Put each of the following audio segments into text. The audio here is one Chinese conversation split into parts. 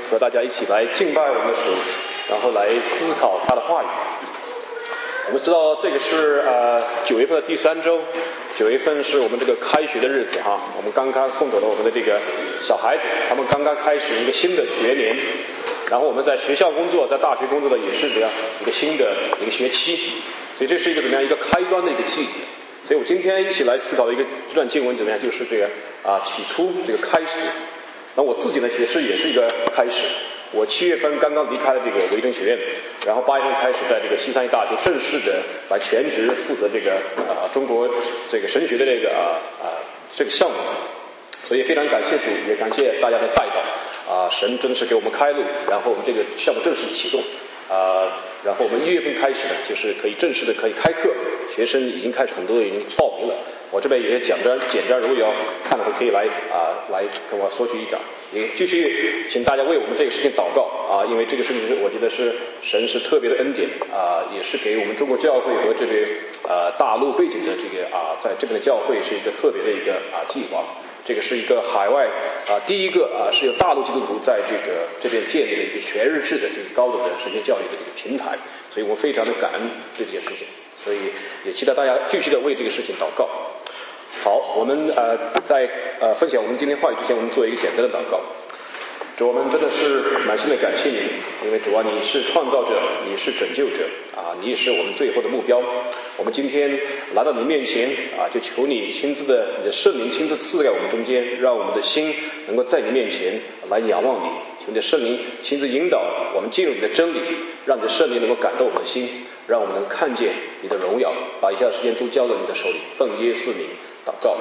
和大家一起来敬拜我们的主，然后来思考他的话语。我们知道这个是9月份的第3周，9月份是我们这个开学的日子哈，我们刚刚送走了我们的这个小孩子，他们刚刚开始一个新的学年，然后我们在学校工作，在大学工作的也是这样一个新的一个学期，所以这是一个怎么样一个开端的一个季节。所以我今天一起来思考的这段经文怎么样，就是这个起初这个开始。那我自己呢其实也是一个开始，我7月份刚刚离开了这个维珍学院，然后8月份开始在这个西三一大学正式的来全职负责这个中国这个神学的这个项目，所以非常感谢主，也感谢大家的带导神真是给我们开路，然后我们这个项目正式启动然后我们1月份开始呢，就是可以正式的可以开课，学生已经开始很多人已经报名了。我这边有些简章，如果要看的话可以来跟我索取一张。也继续请大家为我们这个事情祷告因为这个事情是我觉得是神是特别的恩典也是给我们中国教会和这个大陆背景的这个在这边的教会是一个特别的一个计划。这个是一个海外第一个是由大陆基督徒在这边建立的一个全日制的这个高等的神学教育的一个平台，所以我非常的感恩对这件事情，所以也期待大家继续的为这个事情祷告。好，我们在分享我们今天话语之前，我们做一个简单的祷告。主，我们真的是满心的感谢你，因为主啊，你是创造者，你是拯救者你也是我们最后的目标。我们今天来到你面前就求你亲自的，你的圣灵亲自赐在我们中间，让我们的心能够在你面前来仰望你，求你的圣灵亲自引导我们进入你的真理，让你的圣灵能够感动我们的心，让我们能看见你的荣耀。把以下的时间都交到你的手里，奉耶稣名祷告。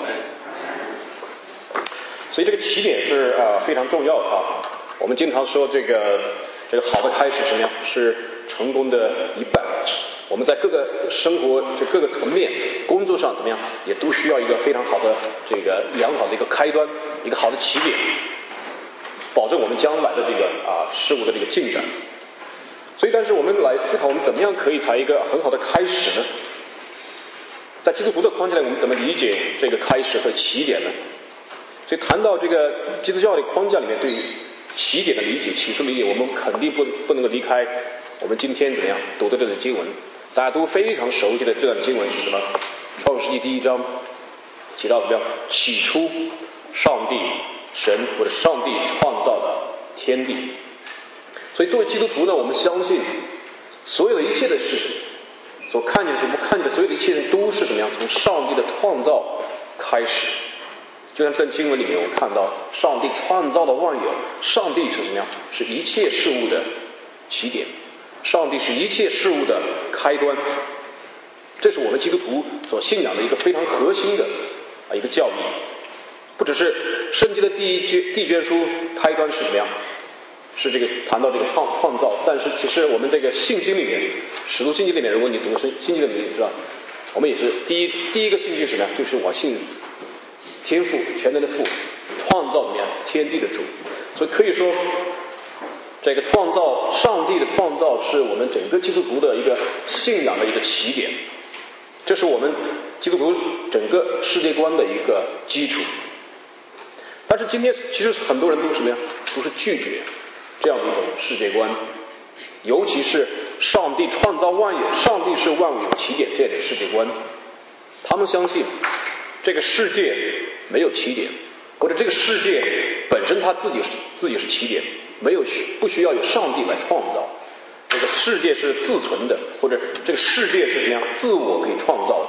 所以这个起点是非常重要的我们经常说这个好的开始什么样是成功的一半。我们在各个生活各个层面，工作上怎么样，也都需要一个非常好的这个良好的一个开端，一个好的起点，保证我们将来的这个事物的这个进展。所以但是我们来思考，我们怎么样可以才一个很好的开始呢？在基督徒的框架里，我们怎么理解这个开始和起点呢？所以谈到这个基督教的框架里面对于起点的理解，起初理解，我们肯定不能够离开我们今天怎么样读的这段经文。大家都非常熟悉的这段经文是什么？创世纪第1章提到怎么样？起初上帝神或者上帝创造了天地。所以作为基督徒呢，我们相信所有的一切的事情，所看见的、所不看见的所有的一切都是怎么样？从上帝的创造开始。就像这段经文里面我们看到，上帝创造了万有，上帝是怎么样？是一切事物的起点，上帝是一切事物的开端。这是我们基督徒所信仰的一个非常核心的一个教义。不只是圣经的第一卷书开端是怎么样？是这个谈到这个创造，但是其实我们这个信经里面，使徒信经里面，如果你读信经的名字是吧？我们也是第一个信经是什么呀？就是我信天父，全能的父，创造怎么样天地的主。所以可以说这个创造，上帝的创造是我们整个基督徒的一个信仰的一个起点，这是我们基督徒整个世界观的一个基础。但是今天其实很多人都什么呀？都是拒绝这样的一种世界观，尤其是上帝创造万有，上帝是万物有起点这样的世界观。他们相信这个世界没有起点，或者这个世界本身它自己是起点，不需要有上帝来创造。这个世界是自存的，或者这个世界是怎样自我可以创造的。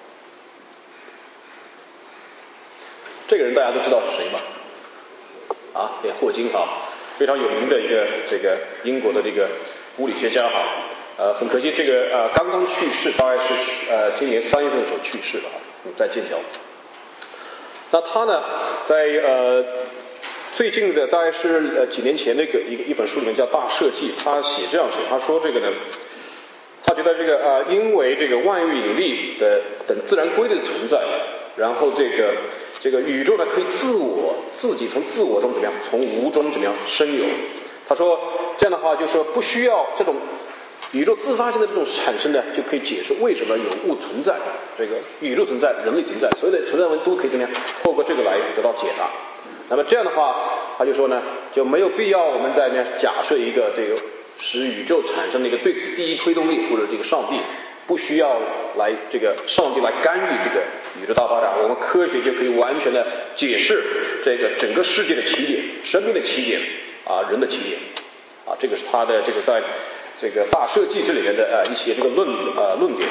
这个人大家都知道是谁吧？霍金非常有名的一个这个英国的这个物理学家很可惜这个刚刚去世，大概是今年3月份的时候去世的在剑桥。那他呢，在最近的大概是几年前的一本书里面叫《大设计》，他这样写，他说这个呢，他觉得这个因为这个万有引力的等自然规律的存在，然后这个宇宙呢可以自己从自我中怎么样，从无中怎么样生有。他说这样的话就是说不需要这种宇宙自发性的这种产生呢，就可以解释为什么有物存在，这个宇宙存在，人类存在，所有的存在问题都可以怎么样透过这个来得到解答。那么这样的话他就说呢，就没有必要我们在那假设一个这个使宇宙产生的一个第一推动力，或者这个上帝不需要来这个上帝来干预这个宇宙大爆炸，我们科学就可以完全的解释这个整个世界的起点、生命的起点人的起点这个是他的这个在这个大设计这里面的一些这个论点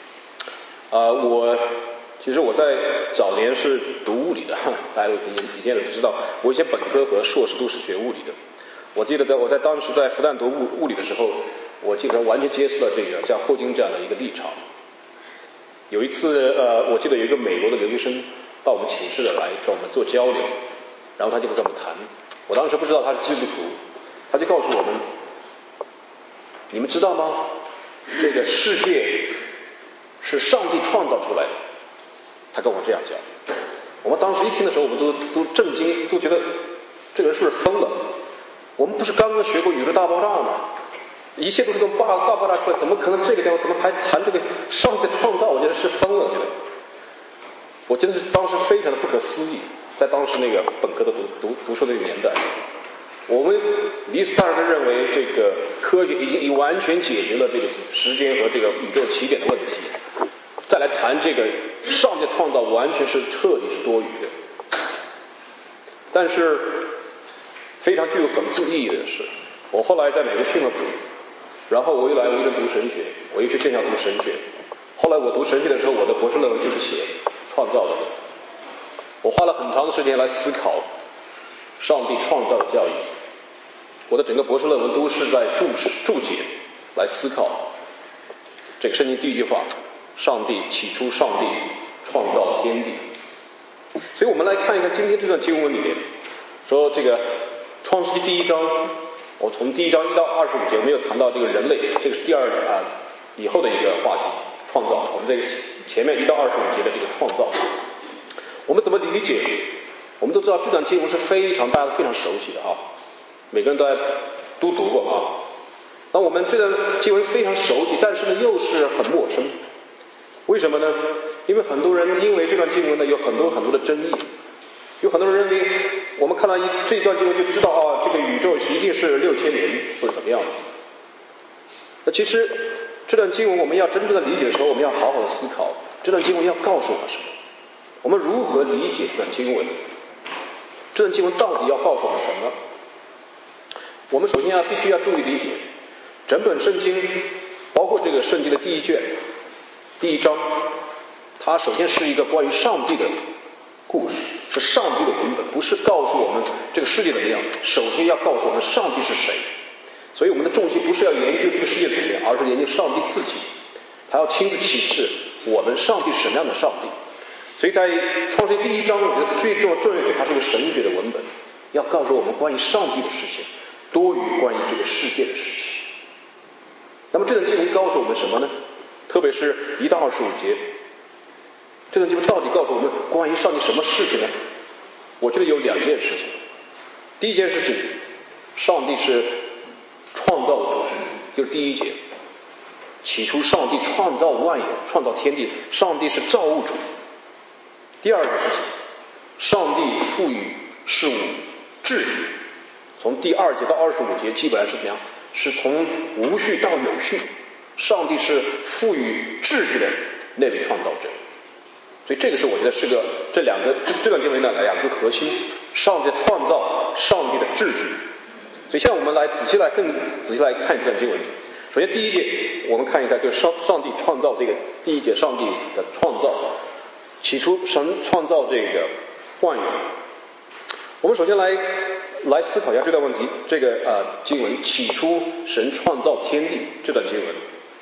其实我在早年是读物理的，大家以前都知道，我以前本科和硕士都是学物理的。我记得我在当时在复旦读物理的时候，我基本上完全接受了这个像霍金这样的一个立场。有一次我记得有一个美国的留学生到我们寝室来跟我们做交流，然后他就跟我们谈，我当时不知道他是基督徒，他就告诉我们，你们知道吗？这个世界是上帝创造出来的。他跟我这样讲，我们当时一听的时候，我们都震惊，都觉得这个人是不是疯了？我们不是刚刚学过宇宙大爆炸吗？一切都是从大爆炸出来，怎么可能这个地方怎么还谈这个上帝的创造？我觉得是疯了，我真是当时非常的不可思议，在当时那个本科的读书的年代，我们理所当然的认为这个科学已经完全解决了这个时间和这个宇宙起点的问题。再来谈这个上帝创造完全是彻底是多余的。但是非常具有讽刺意义的是，我后来在美国信了主，然后我又来维州读神学，我又去剑桥读神学。后来我读神学的时候，我的博士论文就是写创造的。我花了很长的时间来思考上帝创造的教义。我的整个博士论文都是在注解来思考这个圣经第一句话，上帝起初上帝创造天地。所以我们来看一看今天这段经文里面说，这个创世纪第一章，我从第一章1到25节我没有谈到这个人类，这个是第二以后的一个话题，创造。我们这个前面1到25节的这个创造，我们怎么理解？我们都知道这段经文是大家非常熟悉的每个人都读过那我们这段经文非常熟悉，但是呢又是很陌生。为什么呢？因为很多人因为这段经文呢有很多的争议，有很多人认为我们看到这一段经文就知道这个宇宙一定是6000年或者怎么样子。那其实这段经文我们要真正的理解的时候，我们要好好的思考这段经文要告诉我们什么，我们如何理解这段经文，这段经文到底要告诉我们什么。我们首先必须要注意理解整本圣经，包括这个圣经的第一卷第1章，它首先是一个关于上帝的故事，是上帝的文本，不是告诉我们这个世界怎么样，首先要告诉我们上帝是谁。所以我们的重心不是要研究这个世界怎么样，而是研究上帝自己，他要亲自启示我们上帝是什么样的上帝。所以在创世记第1章，我觉得最重要的它是个神学的文本，要告诉我们关于上帝的事情多于关于这个世界的事情。那么这段经文告诉我们什么呢？特别是1到25节，这段经文到底告诉我们关于上帝什么事情呢？我觉得有2件事情。第一件事情，上帝是创造主，就是第1节，起初上帝创造万有，创造天地，上帝是造物主。第二个事情，上帝赋予事物秩序，从第2节到25节基本上是怎么样？是从无序到有序，上帝是赋予秩序的那位创造者。所以这个是我觉得是这段经文的2个核心，上帝创造，上帝的秩序。所以现在我们来更仔细来看这段经文。首先第1节我们看一看，就是上帝创造这个第1节，上帝的创造，起初神创造这个万有。我们首先来思考一下这段问题，这个经文，起初神创造天地这段经文。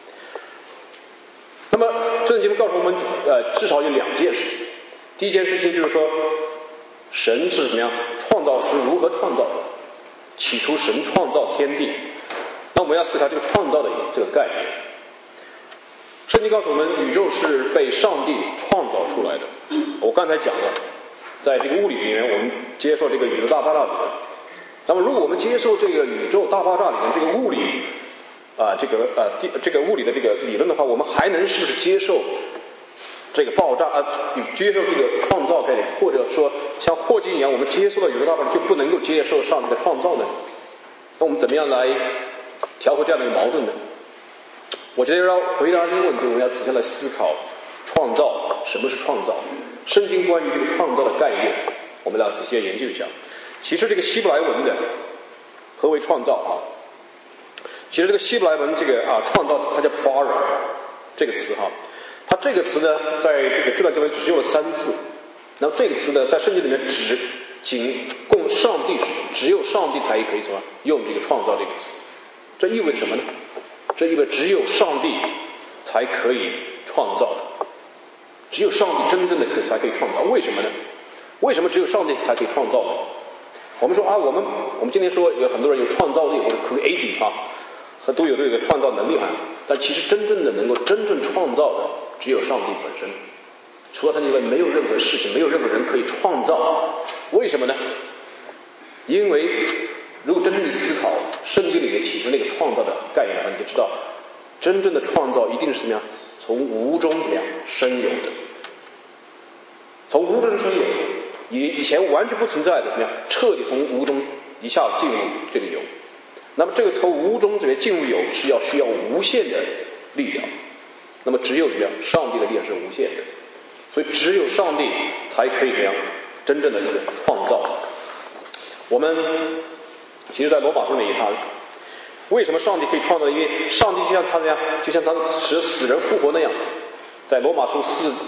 那么这段经文告诉我们至少有2件事情。第一件事情就是说，神是怎么样创造，是如何创造的。起初神创造天地，那我们要思考这个创造的这个概念。圣经告诉我们，宇宙是被上帝创造出来的。我刚才讲了，在这个物理里面，我们接受这个宇宙大爆炸理论。那么如果我们接受这个宇宙大爆炸里面这个物理这个物理的这个理论的话，我们还能是不是接受这个爆炸接受这个创造概念，或者说像霍金一样，我们接受了宇宙大爆炸就不能够接受上帝的创造呢？那我们怎么样来调和这样的一个矛盾呢？我觉得要回答这个问题，我们要仔细来思考创造，什么是创造？圣经关于这个创造的概念，我们要仔细研究一下。其实这个希伯来文的何为创造啊？其实这个希伯来文这个创造，它叫 bara 这个词哈。它这个词呢，在这段经文只是用了3次。那么这个词呢，在圣经里面仅供上帝使用，只有上帝才可以用这个创造这个词。这意味着什么呢？这意味着只有上帝才可以创造，只有上帝真正的才可以创造。为什么呢？为什么只有上帝才可以创造呢？我们说我们今天说有很多人有创造力或者 creative 都有这个创造能力但其实真正的能够真正创造的只有上帝本身，除了他以外没有任何事情，没有任何人可以创造。为什么呢？因为如果真正的思考圣经里面启示那个创造的概念的话，你就知道真正的创造一定是怎么样，从无中怎么样生有的，从无中生有，以前完全不存在的怎么样，彻底从无中一下进入这个有。那么这个从无中这边进入有是需要无限的力量，那么只有怎么样，上帝的力量是无限的，所以只有上帝才可以怎么样真正的这个创造。我们其实在罗马书里面为什么上帝可以创造？因为上帝就像他使死人复活那样子。在罗马书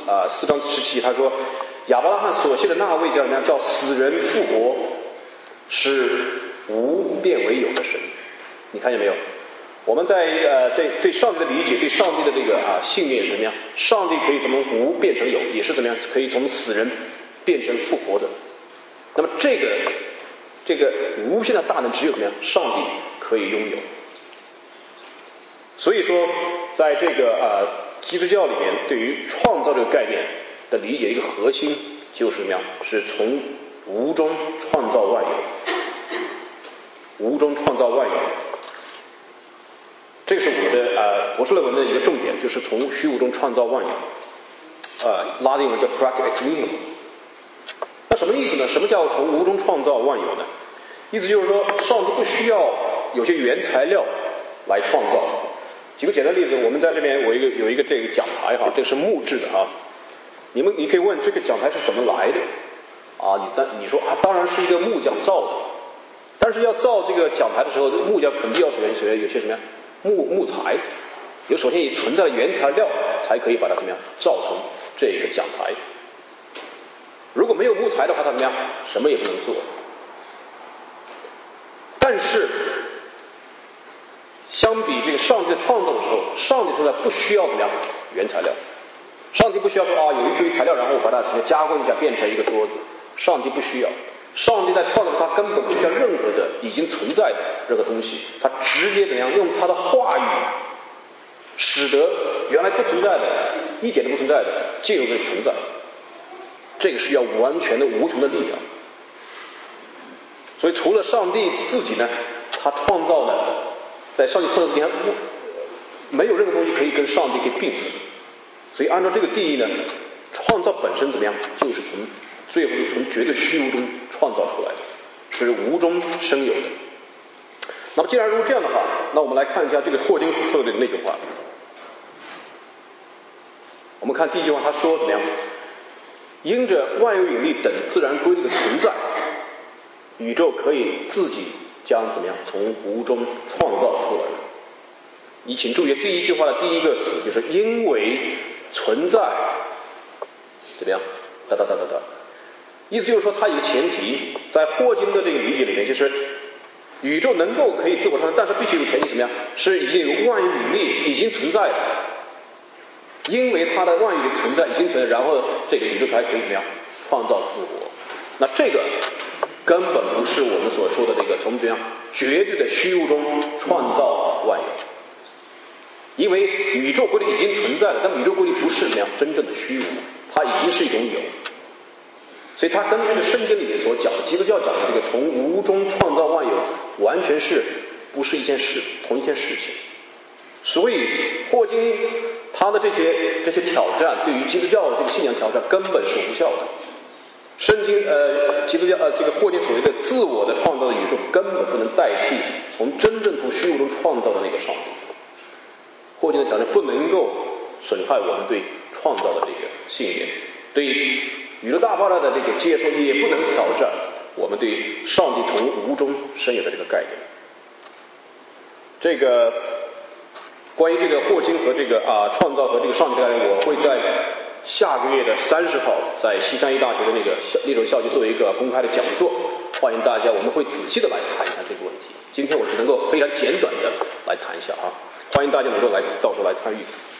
4章17他说，亚伯拉罕所信的那位叫什么样？叫死人复活，使无变为有的神。你看见没有？我们在对上帝的理解，对上帝的这个信念是什么样？上帝可以从无变成有，也是怎么样？可以从死人变成复活的。那么这个无限的大能只有怎么样？上帝可以拥有。所以说，在这个基督教里面，对于创造这个概念的理解，一个核心就是什么样？是从无中创造万有，无中创造万有。这个是我的博士论文的一个重点，就是从虚无中创造万有。拉丁文叫 Pract ex nihilo。那什么意思呢？什么叫从无中创造万有呢？意思就是说，上帝不需要有些原材料来创造。举个简单例子，我们在这边有一个这个讲台这是木质的你可以问这个讲台是怎么来的你说当然是一个木匠造的，但是要造这个讲台的时候，木匠肯定要有些什么呀？木材，首先也存在的原材料才可以把它怎么样造成这个讲台。如果没有木材的话，它怎么样？什么也不能做。但是相比这个上帝创造的时候，上帝现在不需要怎么样原材料。上帝不需要说有一堆材料，然后我把它加工一下变成一个桌子。上帝不需要。上帝在创造，他根本不需要任何的已经存在的任何东西，他直接怎么样用他的话语，使得原来不存在的、一点都不存在的进入这个存在。这个是要完全的无穷的力量。所以除了上帝自己呢，他创造呢，在上帝创造之前，没有任何东西可以跟上帝并存。所以按照这个定义呢，创造本身怎么样，就是最后从绝对虚无中创造出来的，是无中生有的。那么既然如果这样的话，那我们来看一下这个霍金说的那句话。我们看第一句话，他说怎么样？因着万有引力等自然规律的存在，宇宙可以自己将怎么样从无中创造出来。你请注意第一句话的第一个词，就是因为存在怎么样？意思就是说，它有个前提，在霍金的这个理解里面，就是宇宙能够可以自我创造，但是必须有前提怎么样？是已经有万有引力已经存在的，因为它的万有的存在已经存在，然后这个宇宙才可以怎么样创造自我。那这个根本不是我们所说的这个从怎样绝对的虚无中创造万有，因为宇宙规律已经存在了，但宇宙规律不是怎么样真正的虚无，它已经是一种有。所以它跟这个圣经里面所讲的基督教讲的这个从无中创造万有，完全是不是一件事，同一件事情。 所以霍金他的这些挑战对于基督教的这个信仰挑战根本是无效的。圣经基督教这个霍金所谓的自我的创造的宇宙根本不能代替真正从虚无中创造的那个上帝。霍金的挑战不能够损害我们对创造的这个信念，对宇宙大爆炸的这个接受也不能挑战我们对上帝从无中生有的这个概念。这个关于这个霍金和这个创造和这个上帝的概念，我会在下个月的30号在西三一大学的那个立荣校区做一个公开的讲座，欢迎大家，我们会仔细的来谈一谈这个问题。今天我只能够非常简短的来谈一下欢迎大家能够到时候来参与。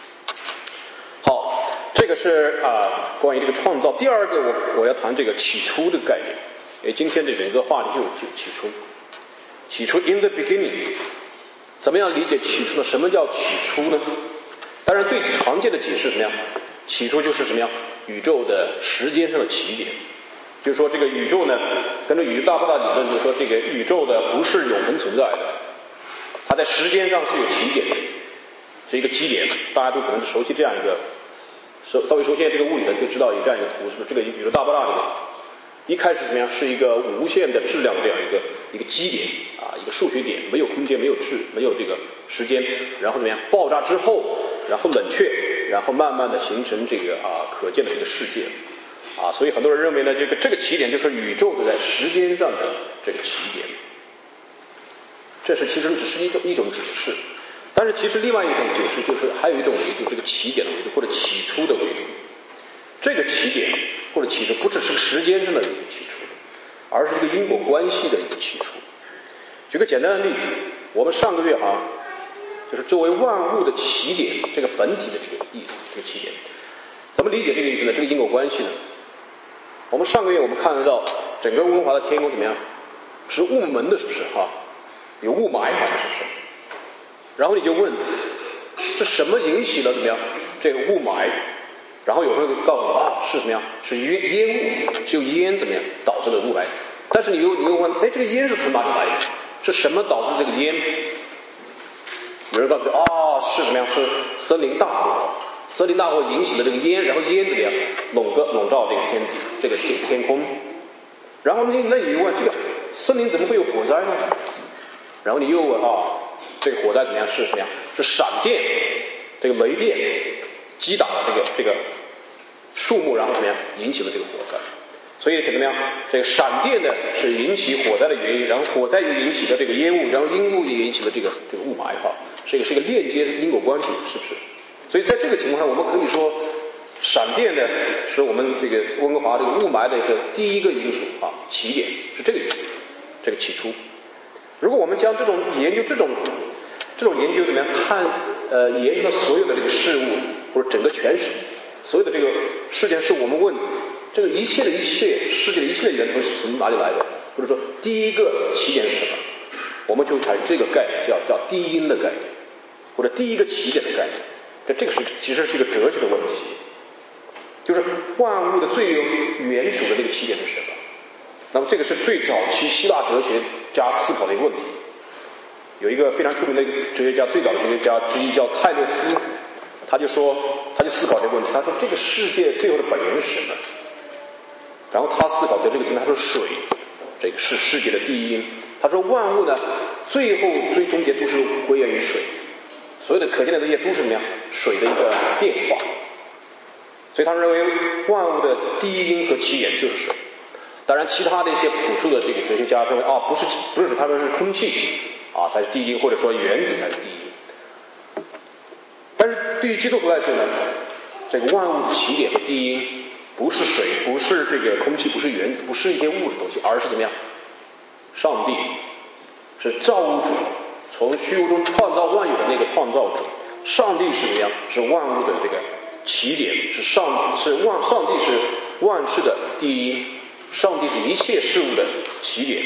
好，这个是关于这个创造。第二个我要谈这个起初的概念，因为今天这整个话题就起初 in the beginning。怎么样理解起初呢？什么叫起初呢？当然最常见的解释是什么样？起初就是什么样？宇宙的时间上的起点。就是说这个宇宙呢，跟着宇宙大爆炸理论，就是说这个宇宙的不是永恒存在的，它在时间上是有起点的，是一个基点。大家都可能熟悉这样一个，稍微熟悉这个物理的就知道有这样一个图，是不是？这个宇宙大爆炸这个一开始怎么样？是一个无限的质量的这样一个基点一个数学点，没有空间，没有这个时间，然后怎么样？爆炸之后，然后冷却，然后慢慢的形成这个可见的这个世界所以很多人认为呢，这个起点就是宇宙的在时间上的这个起点。这是其实只是一种解释，但是其实另外一种解释就是还有一种维度，这个起点的维度或者起初的维度。这个起点或者起初不只是个时间上的一个起初，而是一个因果关系的一个起初。举个简单的例子，我们上个月就是作为万物的起点，这个本体的这个意思，这个起点，怎么理解这个意思呢？这个因果关系呢？我们上个月我们看得到整个温哥华的天空怎么样？是雾蒙的，是不是有雾霾是不是？然后你就问，是什么引起了怎么样这个雾霾？然后有人告诉我是怎么样？是烟雾，只有烟怎么样导致的雾霾？但是你又问，这个烟是从哪里来的？是什么导致这个烟？有人告诉你，是怎么样？是森林大火，森林大火引起的这个烟，然后烟怎么样笼罩这个天地，这个天空。然后你又问，这个森林怎么会有火灾呢？然后你又问这个火灾怎么样？是什么样？是闪电，这个雷电击打了这个树木，然后怎么样引起了这个火灾？所以怎么样？这个闪电呢是引起火灾的原因，然后火灾又引起了这个烟雾，然后烟雾又引起了这个雾霾这个是一个链接的因果关系，是不是？所以在这个情况下，我们可以说，闪电呢是我们这个温哥华这个雾霾的一个第一个因素起点是这个意思，这个起初。如果我们将这种研究怎么样看研究了所有的这个事物或者整个全史所有的这个事件事物，我们问这个一切世界的一切的源头是从哪里来的？或者说第一个起点是什么？我们就采这个概念叫第一因的概念，或者第一个起点的概念。这个其实是一个哲学的问题，就是万物的最原始的这个起点是什么？那么这个是最早期希腊哲学家思考的一个问题。有一个非常出名的哲学家，最早的哲学家之一叫泰勒斯，他就思考这个问题，他说这个世界最后的本源是什么？然后他思考的这个题，他说水，这个是世界的第一因。他说万物呢，最后最终结都是归源于水，所有的可见的这些都是什么呀？水的一个变化。所以他认为万物的第一因和起源就是水。当然，其他的一些朴素的这个哲学家认为不是水，他们是空气才是第一因，或者说原子才是第一因。但是对于基督徒来说呢，这个万物的起点和第一因不是水，不是这个空气，不是原子，不是一些物质东西，而是怎么样？上帝是造物主，从虚无中创造万有的那个创造者。上帝是怎么样？是万物的这个起点，上帝是万事的第一因，上帝是一切事物的起点。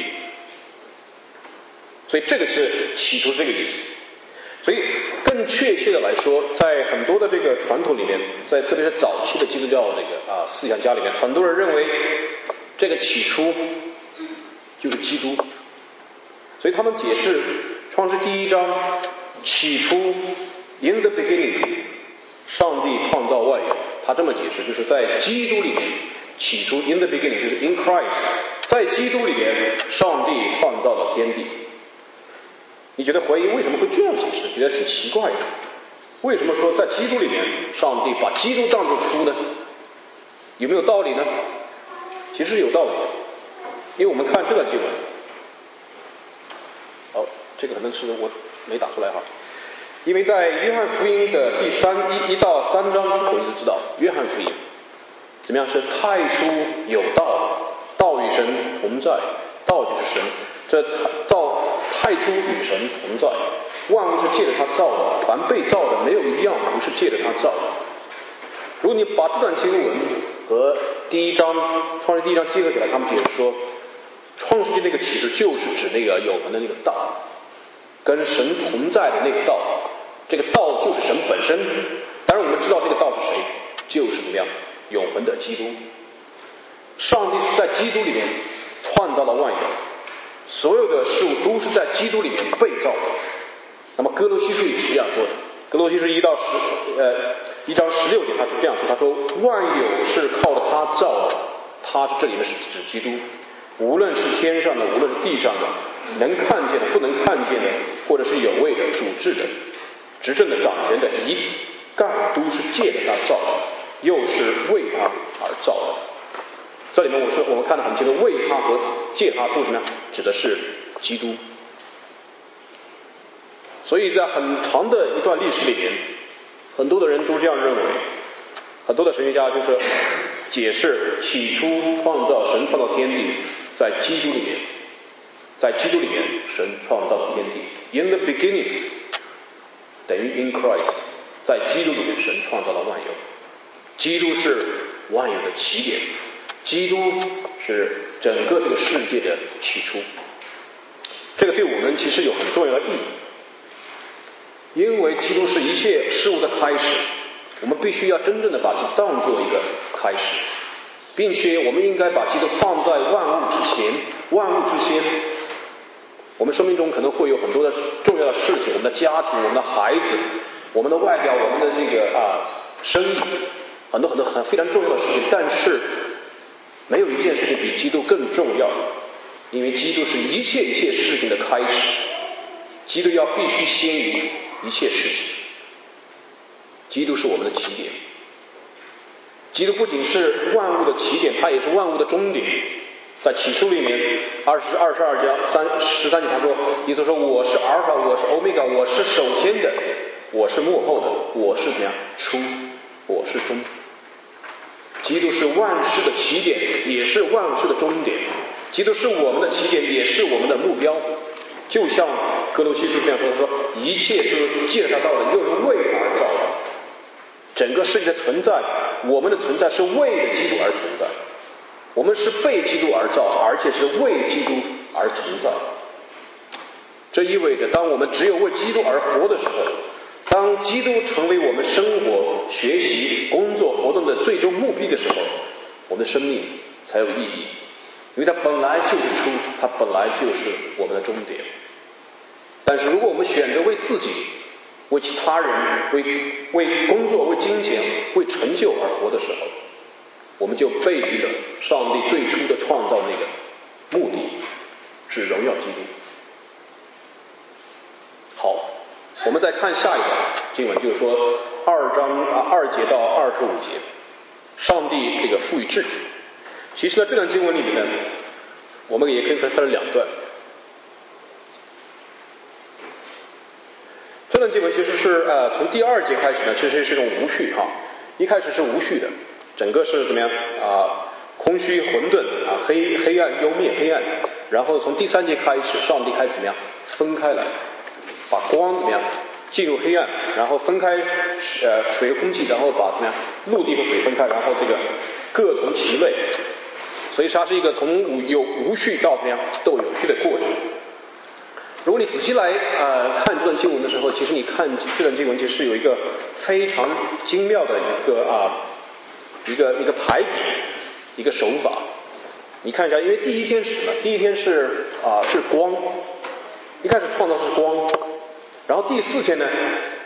所以这个是起初这个意思。所以更确切的来说，在很多的这个传统里面，在特别是早期的基督教这个思想家里面，很多人认为这个起初就是基督。所以他们解释创世第1章起初 In the beginning， 上帝创造万有，他这么解释，就是在基督里面，起初 in the beginning 就是 in Christ， 在基督里面，上帝创造了天地。你觉得怀疑为什么会这样解释？觉得挺奇怪的。为什么说在基督里面，上帝把基督当作初呢？有没有道理呢？其实有道理，因为我们看这段经文。这个可能是我没打出来哈。因为在约翰福音的1到3章，我们就知道约翰福音怎么样，是太初有道，道与神同在，道就是神，这道太初与神同在，万物是借着他造的，凡被造的没有一样不是借着他造的。如果你把这段经文和创世第1章结合起来，他们解释说，创世纪那个启示就是指那个永恒的那个道，跟神同在的那个道，这个道就是神本身。当然我们知道这个道是谁，就是怎么样，永恒的基督。上帝是在基督里面创造了万有，所有的事物都是在基督里面被造的。那么哥罗西书也是这样说的，哥罗西书1章16节他是这样说，他说万有是靠着他造的，他是这里面是指基督，无论是天上的，无论是地上的，能看见的，不能看见的，或者是有位的，主治的，执政的，掌权的，一概都是借着他造的，又是为他而造的。这里面我们看到很清楚，为他和借他都是什么样，指的是基督。所以在很长的一段历史里面，很多的人都这样认为，很多的神学家就是解释起初神创造天地在基督里面，在基督里面神创造了天地。 In the beginning 等于 in Christ， 在基督里面神创造了万有，基督是万有的起点，基督是整个这个世界的起初。这个对我们其实有很重要的意义，因为基督是一切事物的开始，我们必须要真正的把其当作一个开始，并且我们应该把基督放在万物之前，万物之先。我们生命中可能会有很多的重要的事情，我们的家庭，我们的孩子，我们的外表，我们的这个生意，很多非常重要的事情，但是没有一件事情比基督更重要，因为基督是一切事情的开始，基督必须先于一切事情，基督是我们的起点，基督不仅是万物的起点，它也是万物的终点。在启示里面22章13节他说，意思说我是阿尔法，我是欧米伽，我是首先的，我是幕后的，我是怎么样初，我是终。基督是万事的起点，也是万事的终点，基督是我们的起点，也是我们的目标。就像哥罗西书这样说，他说一切是借着他造的，又是为而造的。整个世界的存在，我们的存在是为了基督而存在，我们是被基督而造，而且是为基督而存在。这意味着当我们只有为基督而活的时候，当基督成为我们生活、学习、工作活动的最终目的的时候，我们的生命才有意义，因为它本来就是初，它本来就是我们的终点。但是如果我们选择为自己、为其他人、为工作、为金钱、为成就而活的时候，我们就背离了上帝最初的创造那个目的，是荣耀基督。好，我们再看下一段经文，就是说2节到25节，上帝这个赋予秩序。其实呢，这段经文里面呢，我们也可以分成两段。这段经文其实是从第2节开始呢，其实是一种无序哈，一开始是无序的，整个是怎么样空虚混沌黑暗幽灭黑暗，然后从第3节开始，上帝开始怎么样分开来，把光怎么样进入黑暗，然后分开水和空气，然后把怎么样陆地和水分开，然后这个各从其位，所以它是一个从无序到怎么样都有序的过程。如果你仔细来看这段经文的时候，其实你看这段经文其实有一个非常精妙的一个排比，一个手法。你看一下，因为第一天是什么？第一天是光，一开始创造是光，然后第4天呢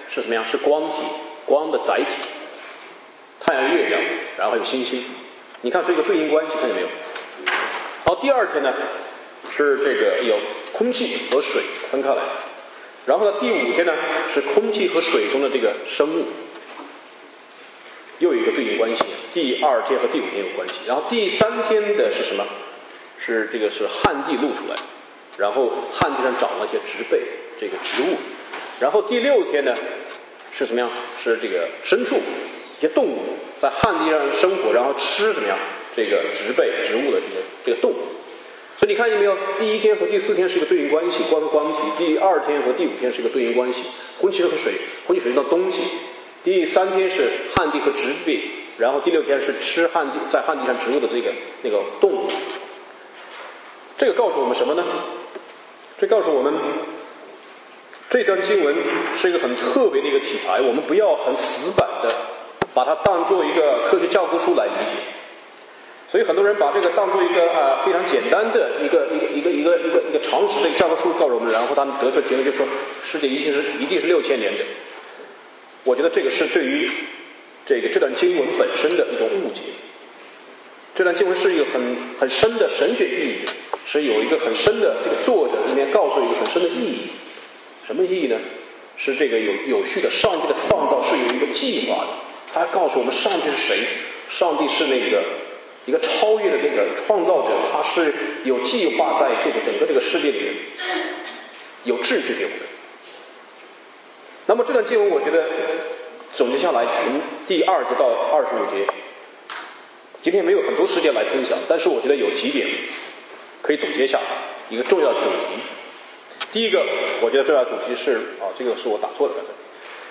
是什么样？是光体，光的载体，太阳、月亮，然后还有星星。你看是一个对应关系，看见没有？好，第二天呢是这个有空气和水分开来，然后呢第五天呢是空气和水中的这个生物，又有一个对应关系。第二天和第五天有关系，然后第三天的是什么？是这个是旱地露出来，然后旱地上长了一些植被，这个植物。然后第六天呢是什么样？是这个牲畜，一些动物在旱地上生活，然后吃怎么样？这个植被植物的这个动物。所以你看见没有？第一天和第四天是一个对应关系，光和光体；第二天和第五天是一个对应关系，空气和水，空气水中的东西；第三天是旱地和植被，然后第六天是吃旱地在旱地上植物的那个动物。这个告诉我们什么呢？这告诉我们这段经文是一个很特别的一个题材，我们不要很死板的把它当做一个科学教科书来理解。所以很多人把这个当做一个非常简单的一个常识的教科书告诉我们，然后他们得出结论就说世界一定是6000年的。我觉得这个是对于这段经文本身的一种误解。这段经文是一个很深的神学意义，是有一个很深的这个作者里面告诉一个很深的意义。什么意义呢？是这个有序的上帝的创造是有一个计划的，他告诉我们上帝是谁？上帝是那个一个超越的那个创造者，他是有计划在这个整个这个世界里面有秩序给我们。那么这段经文我觉得总结下来从第2节到25节，今天没有很多时间来分享，但是我觉得有几点可以总结下一个重要的主题。第一个我觉得重要的主题是这个是我打错了刚才。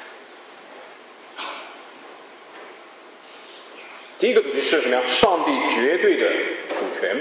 第一个主题是什么呀？上帝绝对的主权。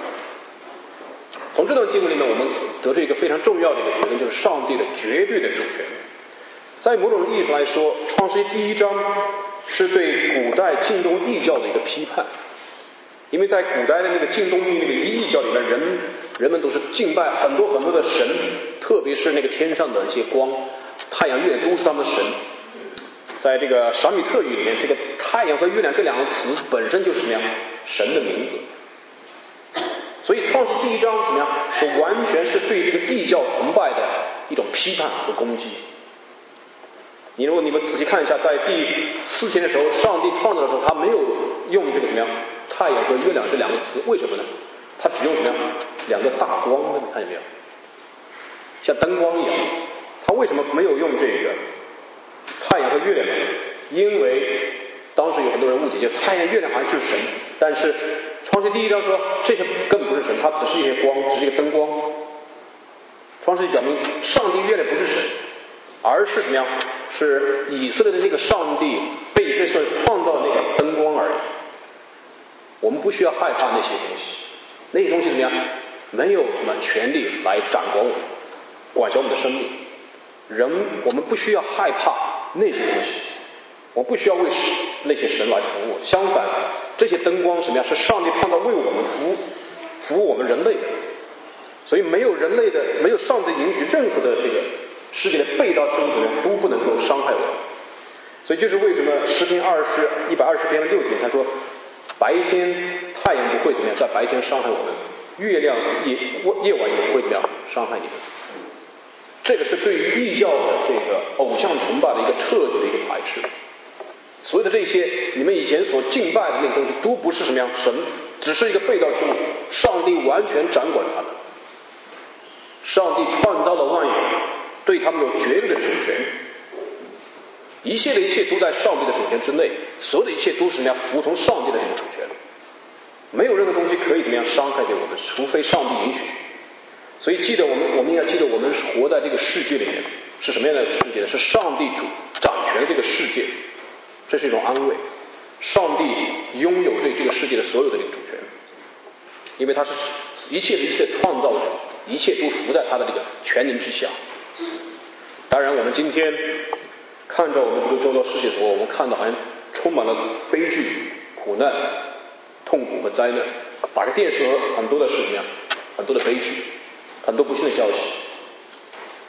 从这段经文里面我们得出一个非常重要的一个结论，就是上帝的绝对的主权。在某种意义上来说，创世记第1章是对古代近东异教的一个批判。因为在古代的那个近东那个异教里面，人们都是敬拜很多很多的神，特别是那个天上的一些光，太阳、月亮都是他们的神。在这个闪米特语里面，这个太阳和月亮这两个词本身就是什么样？神的名字。所以创世第1章怎么样？是完全是对这个异教崇拜的一种批判和攻击。如果你们仔细看一下，在第4天的时候，上帝创造的时候，他没有用这个怎么样太阳和月亮这两个词，为什么呢？他只用怎么样两个大光，你看见没有？像灯光一样。他为什么没有用这个太阳和月亮呢？因为当时有很多人误解，就太阳、月亮好像就是神，但是创世第1章说这些根本不是神，它只是一些光，只是一个灯光。创世表明上帝、月亮不是神，而是怎么样？是以色列的那个上帝被以色列创造的那个灯光而已。我们不需要害怕那些东西，那些东西怎么样？没有什么权利来掌管我们，管辖我们的生命。我们不需要害怕那些东西，我不需要为那些神来服务。相反，这些灯光什么样？是上帝创造为我们服务我们人类的。所以没有人类的，没有上帝允许任何的这个世界的被造生物都不能够伤害我们。所以就是为什么诗篇120篇6节他说，白天太阳不会怎么样在白天伤害我们，月亮夜晚也不会怎么样伤害你们。这个是对于异教的这个偶像崇拜的一个彻底的一个排斥。所有的这些你们以前所敬拜的那个东西都不是什么样神，只是一个被造之物，上帝完全掌管他们。上帝创造了万有，对他们有绝对的主权，一切的一切都在上帝的主权之内，所有的一切都是什么样服从上帝的这个主权，没有任何东西可以怎么样伤害给我们，除非上帝允许。所以记得我们应该记得，我们活在这个世界里面是什么样的世界呢？是上帝掌权的这个世界，这是一种安慰。上帝拥有对这个世界的所有的这个主权，因为他是一切的一切创造者，一切都服在他的这个权能之下。当然我们今天看着我们这个周遭世界的时候，我们看到好像充满了悲剧、苦难、痛苦和灾难。打开电视很多的是什么样？很多的悲剧，很多不幸的消息。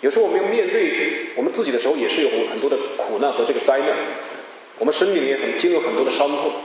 有时候我们要面对我们自己的时候，也是有很多的苦难和这个灾难，我们生命里面经历很多的伤痛。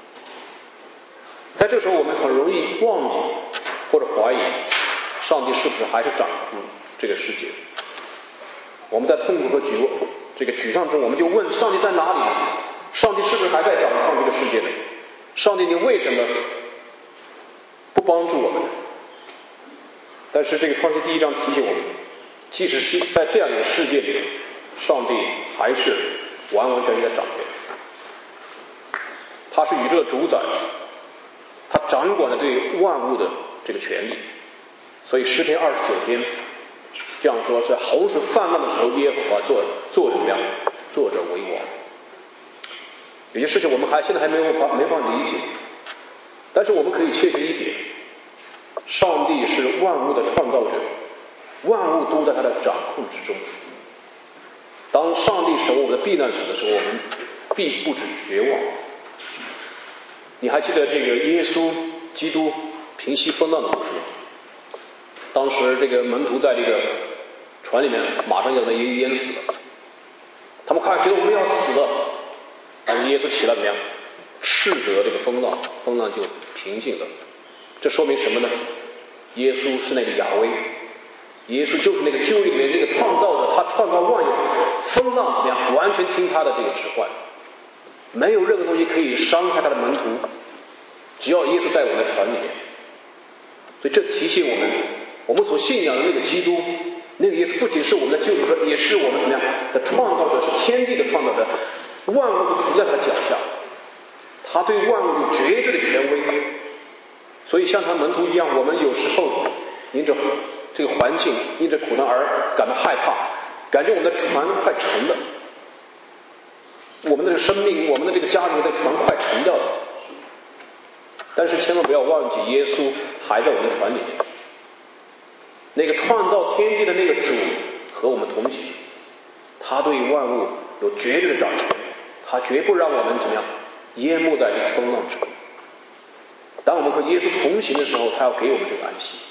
在这时候，我们很容易忘记或者怀疑上帝是不是还是掌控这个世界。我们在痛苦和沮丧中，我们就问上帝在哪里呢？上帝是不是还在掌控这个世界呢？上帝，你为什么不帮助我们？但是这个创世第1章提醒我们，即使是在这样一个世界里，上帝还是完完全全在掌权。他是宇宙的主宰，他掌管着对万物的这个权利。所以诗篇29篇这样说，在洪水泛滥的时候，耶和华做怎么样？坐着为王。有些事情我们现在还没法理解，但是我们可以确信一点，上帝是万物的创造者，万物都在他的掌控之中。当上帝使我们的避难所的时候，我们必不止绝望。你还记得这个耶稣基督平息风浪的故事吗？当时这个门徒在这个船里面马上要被淹死了，他们觉得我们要死了，但是耶稣起来怎么样？斥责这个风浪，风浪就平静了。这说明什么呢？耶稣是那个亚威，耶稣就是那个旧约里面那个创造者，他创造万有，风浪怎么样？完全听他的这个指唤，没有任何东西可以伤害他的门徒，只要耶稣在我们的船里面。所以这提醒我们，我们所信仰的那个基督，那个耶稣不仅是我们的救主，也是我们怎么样的创造者，是天地的创造者，万物都伏在他的脚下，他对万物有绝对的权威。所以像他门徒一样，我们有时候因着这个环境，因着苦难而感到害怕，感觉我们的船快沉了，我们的这个生命，我们的这个家庭的船快沉掉了。但是千万不要忘记，耶稣还在我们的船里面，那个创造天地的那个主和我们同行，他对万物有绝对的掌权，他绝不让我们怎么样淹没在这个风浪之中。当我们和耶稣同行的时候，他要给我们这个安息。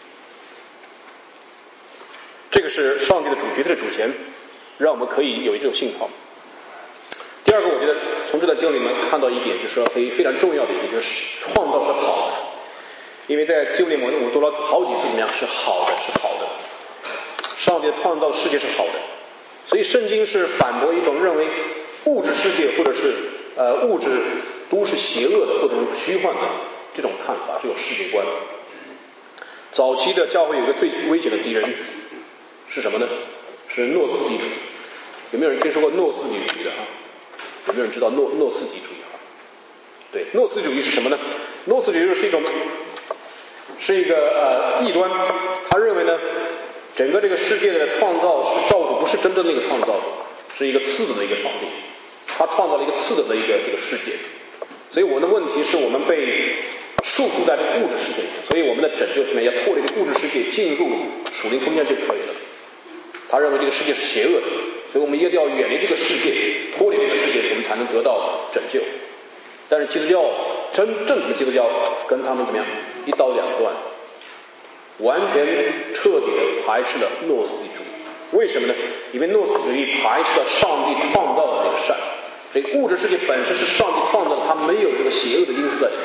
这个是上帝的绝对的主权，让我们可以有这种信号。第二个，我觉得从这段经文里面看到一点，就是说非常重要的一点，就是创造是好的。因为在经文里面我们读了好几次怎么样？是好的，是好的。上帝创造世界是好的，所以圣经是反驳一种认为物质世界或者是物质都是邪恶的或者是虚幻的这种看法，这种世界观。早期的教会有一个最危险的敌人是什么呢？是诺斯底主义。有没有人听说过诺斯底主义的？有没有人知道诺斯底主义？对，诺斯主义是什么呢？诺斯主义是一个异端，他认为呢，整个这个世界的创造是造主不是真正的那个创造者，是一个次的一个上帝，他创造了一个次的一个这个世界。所以我们的问题是我们被束缚在这个物质世界里，所以我们的拯救是什么？要脱离这个物质世界，进入属灵空间就可以了。他认为这个世界是邪恶的，所以我们一定要远离这个世界，脱离这个世界，我们才能得到拯救。但是基督教真正的基督教跟他们怎么样？一刀两断，完全彻底的排斥了诺斯底主义。为什么呢？因为诺斯主义排斥了上帝创造的这个善，这个物质世界本身是上帝创造的，它没有这个邪恶的因素在。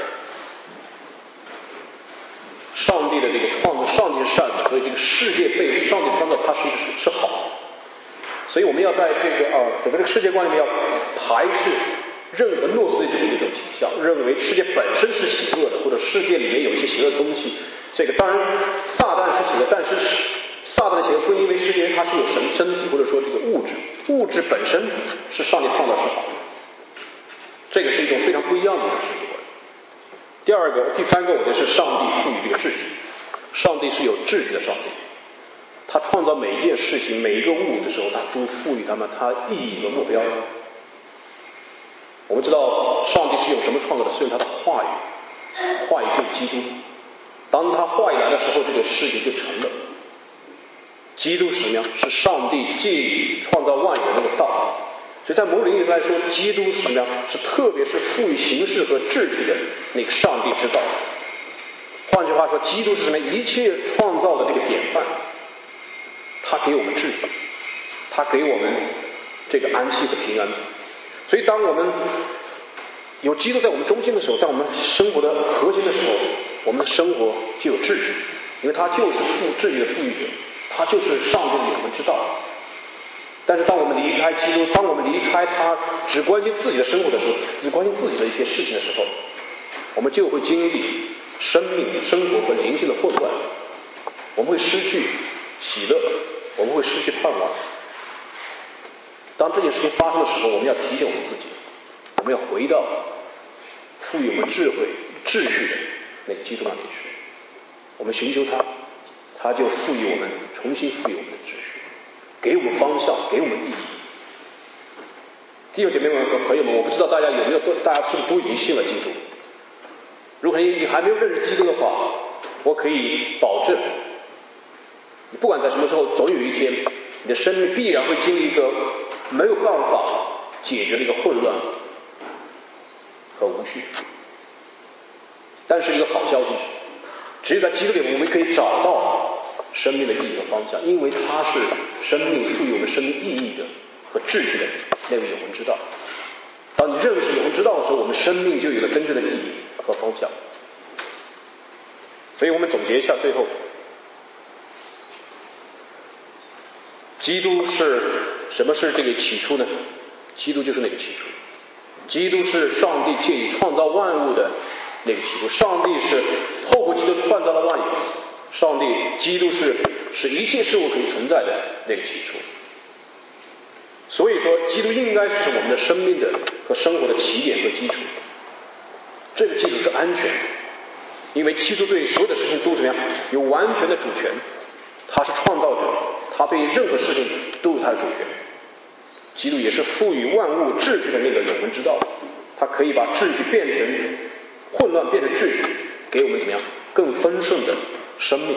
上帝的这个创造，上帝是善的，所以这个世界被上帝创造，它是好的。所以我们要在这个整个这个世界观里面要排斥任何诺斯底主义的这种倾向，认为世界本身是邪恶的，或者世界里面有一些邪恶的东西。这个当然撒旦是邪恶，但是撒旦的邪恶不因为是因为它是有身体，或者说这个物质本身是上帝创造是好的。这个是一种非常不一样的一个世界观。第三个，我觉得是上帝赋予这个秩序。上帝是有秩序的上帝，他创造每一件事情、每一个物的时候，他都赋予他们他意义和目标。我们知道上帝是用什么创造的？是用他的话语，话语就是基督。当他话语来的时候，这个世界就成了。基督是什么样？是上帝借以创造万有的那个道。所以在某种意义来说，基督是什么样？是特别是赋予形式和秩序的那个上帝之道。换句话说，基督是什么？一切创造的这个典范。 他给我们秩序，他给我们这个安息和平安。所以当我们有基督在我们中心的时候，在我们生活的核心的时候，我们的生活就有秩序，因为他就是秩序的赋予者，他就是上帝的永恒之道。但是当我们离开基督，当我们离开他，只关心自己的生活的时候，只关心自己的一些事情的时候，我们就会经历生活和灵性的混乱，我们会失去喜乐，我们会失去盼望。当这件事情发生的时候，我们要提醒我们自己，我们要回到赋予我们智慧秩序的那个基督那里去，我们寻求他，他就赋予我们，重新赋予我们的秩序，给我们方向，给我们意义。弟兄姐妹们和朋友们，我不知道大家有没有，大家是不是都已经信了基督？如果你还没有认识基督的话，我可以保证，你不管在什么时候，总有一天，你的生命必然会经历一个没有办法解决的一个混乱和无序。但是一个好消息是，只有在基督里我们可以找到生命的意义和方向，因为它是生命赋予我们生命意义的和秩序的那个永恒之道。当你认识永恒之道的时候，我们生命就有了真正的意义和方向。所以我们总结一下，最后，基督是什么是这个起初呢？基督就是那个起初，基督是上帝借以创造万物的那个起初，上帝是透过基督创造了万有，基督是一切事物可以存在的那个起初。所以说，基督应该是我们的生命的和生活的起点和基础。这个基础是安全的，因为基督对所有的事情都怎么样？有完全的主权，他是创造者，他对任何事情都有他的主权。基督也是赋予万物秩序的那个永恒之道，他可以把秩序变成混乱，变成秩序，给我们怎么样更丰盛的生命。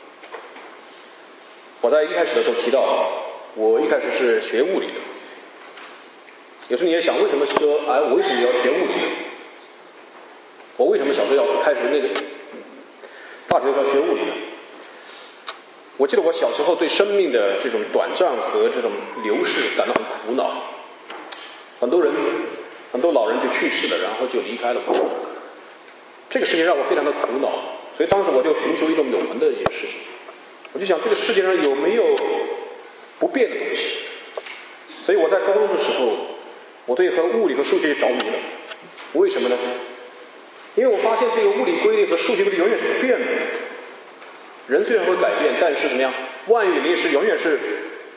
我在一开始的时候提到，我一开始是学物理的。有时候你也想，为什么说我为什么要学物理呢？我为什么小时候要开始大学的时候学物理呢？我记得我小时候对生命的这种短暂和这种流逝感到很苦恼。很多老人就去世了，然后就离开了我。这个事情让我非常的苦恼，所以当时我就寻求一种永恒的一件事情。我就想，这个世界上有没有不变的东西？所以我在高中的时候，我对物理和数学着迷了。为什么呢？因为我发现这个物理规律和数学规律永远是不变的。人虽然会改变，但是怎么样？万有引力是永远是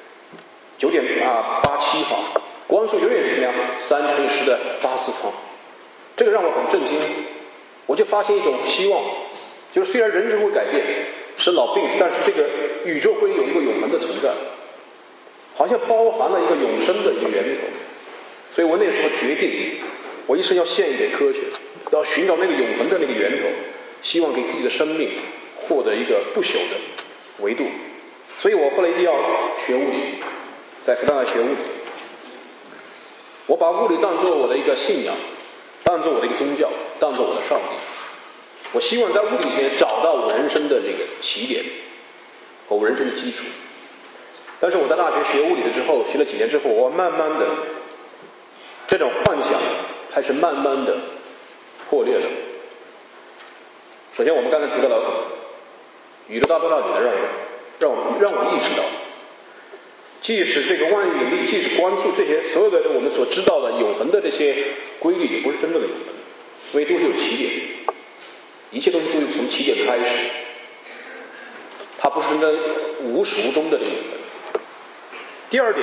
9.87哈，光速永远是怎么样？3×10的84方。这个让我很震惊。我就发现一种希望，就是虽然人会改变，生老病死，但是这个宇宙会有一个永恒的存在，好像包含了一个永生的一个源头。所以我那时候决定，我一生要献给科学，要寻找那个永恒的那个源头，希望给自己的生命获得一个不朽的维度。所以我后来一定要学物理，在复旦大学学物理。我把物理当作我的一个信仰，当作我的一个宗教，当作我的上帝。我希望在物理学找到我人生的这个起点和我人生的基础。但是我在大学学物理的之后，学了几年之后，我慢慢的这种幻想开始慢慢的破裂了。首先我们刚才提到了宇宙大爆炸里的让我意识到，即使这个万有引力，即使光速，这些所有的我们所知道的永恒的这些规律，也不是真正的永恒，因为都是有起点，一切东西都是从起点开始，它不是真的无始无终的这个永恒。第二点，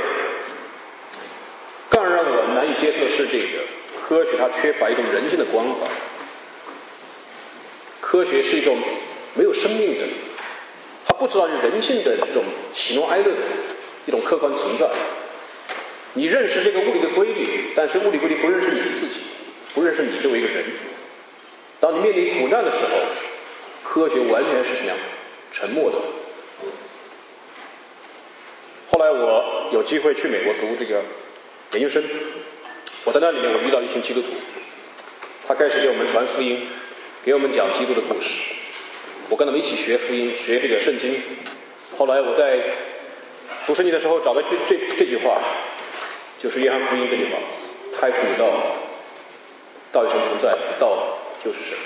更让我难以接受的是，这个科学它缺乏一种人性的关怀。科学是一种没有生命的，它不知道人性的这种喜怒哀乐的一种客观存在。你认识这个物理的规律，但是物理规律不认识你自己，不认识你作为一个人。当你面临苦难的时候，科学完全是什么样？沉默的。后来我有机会去美国读这个研究生，我在那里面我遇到一群基督徒，他开始给我们传福音，给我们讲基督的故事。我跟他们一起学福音，学这个圣经。后来我在读圣经的时候找到这句话，就是约翰福音这句话，太初有道，道与神同在，道就是神。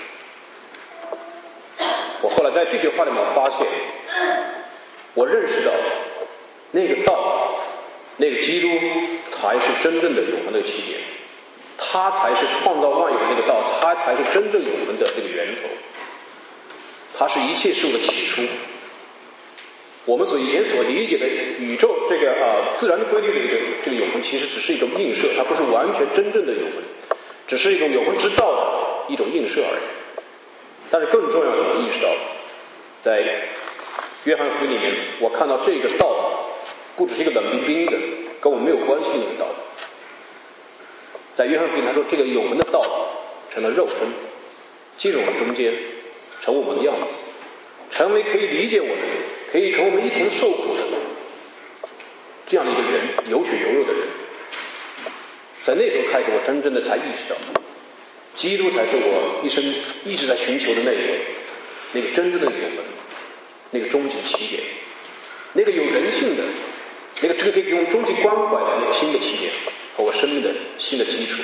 我后来在这句话里面发现，我认识到那个道，那个基督才是真正的永恒的起点，他才是创造万有的那个道，他才是真正永恒的这个源头，他是一切事物的起初。我们以前所理解的宇宙这个自然的规律的这个永恒，其实只是一种映射，它不是完全真正的永恒，只是一种永恒之道的一种映射而已。但是更重要的，我意识到，在约翰福音里面，我看到这个道不只是一个冷冰冰的跟我们没有关系的那个道。在约翰福音他说，这个永恒的道成了肉身，进入我们中间，成为我们的样子，成为可以理解我们，可以和我们一同受苦的这样的一个人，有血有肉的人。在那时候开始，我真正的才意识到，基督才是我一生一直在寻求的那一位，那个真正的永恒，那个终极起点，那个有人性的，那个这个可以给我们终极关怀的那个新的起点和我生命的新的基础。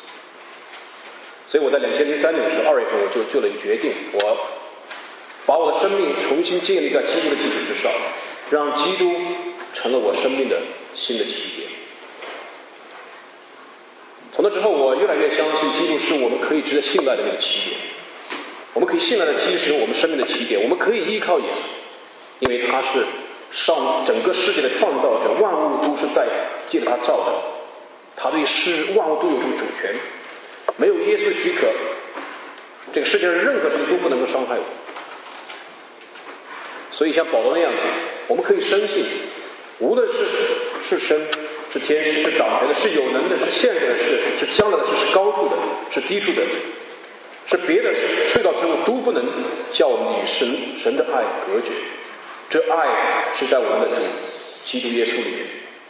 所以我在2003年的时候2月份，我就做了一个决定，我把我的生命重新建立在基督的基础之上，让基督成了我生命的新的起点。从那之后，我越来越相信基督是我们可以值得信赖的那个起点，我们可以信赖的基石，我们生命的起点，我们可以依靠耶稣，因为他是整个世界的创造者，万物都是在借着他造的，他对万物都有这个主权，没有耶稣的许可，这个世界上任何事情都不能够伤害我。所以像保罗那样子，我们可以深信，无论是神，是天使，是掌权的，是有能的，是现在的事，是将来的事，是高处的，是低处的，是别的隧道之路，都不能叫我们与神的爱隔绝。这爱是在我们的主基督耶稣里面。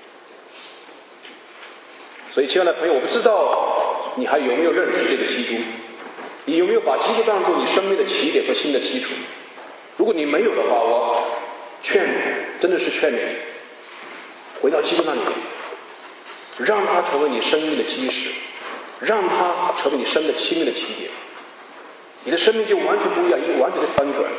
所以亲爱的朋友，我不知道你还有没有认识这个基督，你有没有把基督当作你生命的起点和新的基础。如果你没有的话，我劝你，真的是劝你回到基督那里，让他成为你生命的基石，让他成为你生命的新的起点，你的生命就完全不一样，完全的翻转。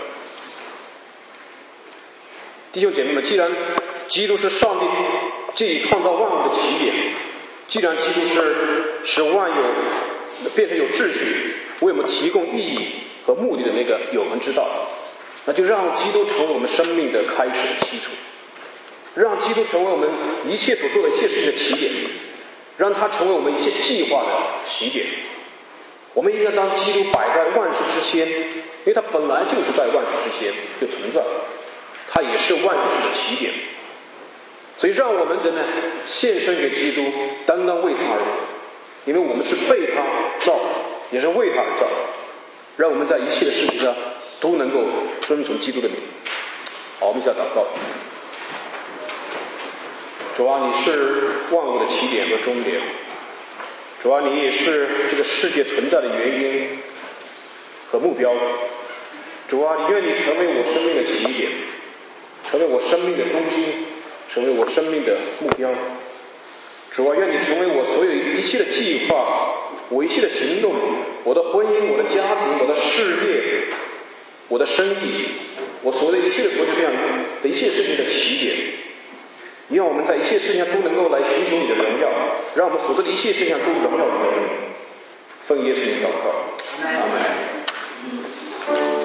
弟兄姐妹们，既然基督是上帝借以创造万物的起点，既然基督是使万有变成有秩序，为我们提供意义和目的的那个永恒之道，那就让基督成为我们生命的开始的基础，让基督成为我们一切所做的一切事情的起点，让他成为我们一切计划的起点。我们应该当基督摆在万事之先，因为他本来就是在万事之先就存在，他也是万事的起点。所以让我们真的献身给基督，单单为他而活，因为我们是被他造，也是为他而造。让我们在一切的事情上都能够遵从基督的名。好，我们一起来祷告。主啊，你是万物的起点和终点，主啊，你也是这个世界存在的原因和目标。主啊，你愿你成为我生命的起点，成为我生命的中心，成为我生命的目标。主啊，愿你成为我所有一切的计划，我一切的行动，我的婚姻，我的家庭，我的事业，我的生意，我所有的一切的所有这样的一切事情的起点。让我们在一切事情上都能够来寻求你的荣耀，让我们所做的一切事情上都荣耀你的名。奉耶稣名祷告，阿们。